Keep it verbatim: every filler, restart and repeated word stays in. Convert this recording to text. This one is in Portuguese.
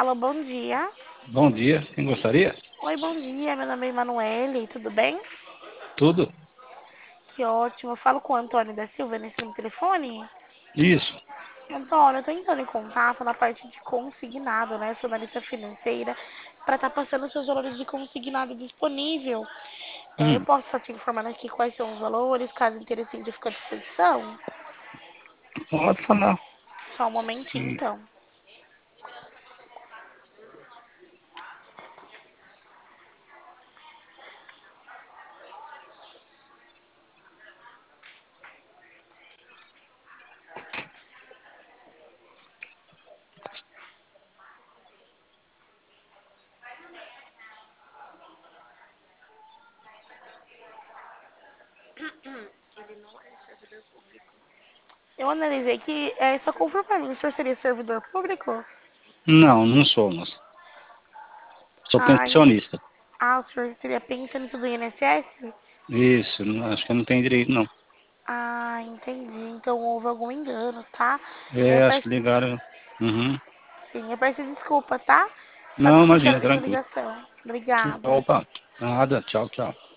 Alô, bom dia. Bom dia, quem gostaria? Oi, bom dia. Meu nome é Emanuele, tudo bem? Tudo? Que ótimo. Eu falo com o Antônio da Silva nesse número de telefone. Isso. Antônio, eu tô entrando em contato na parte de consignado, né? Sou analista financeira, para estar passando os seus valores de consignado disponível. É, eu Hum, posso estar te informando aqui quais são os valores, caso interessante eu fique à disposição? pode falar. Só um momentinho, Sim. então. Eu analisei que é só confirmar para mim, o senhor seria servidor público? Não, não sou, moça. Sou Ah, ent- pensionista. ah, o senhor seria pensionista do I N S S? Isso, não- acho que não tem direito, não. Ah, entendi. Então houve algum engano, tá? Eu É, acho que peço, ligaram. Uhum. sim, eu peço desculpa, tá? Só Não, verificando imagina, aqui sua tranquilo. ligação. Obrigada. Opa, nada, tchau, tchau.